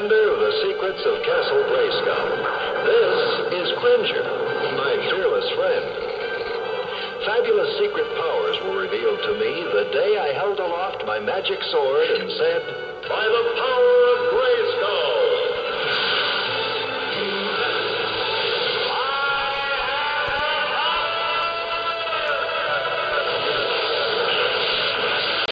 defender of the secrets of Castle Grayskull. This is Cringer, my fearless friend. Fabulous secret powers were revealed to me the day I held aloft my magic sword and said, "By the power of Grayskull!"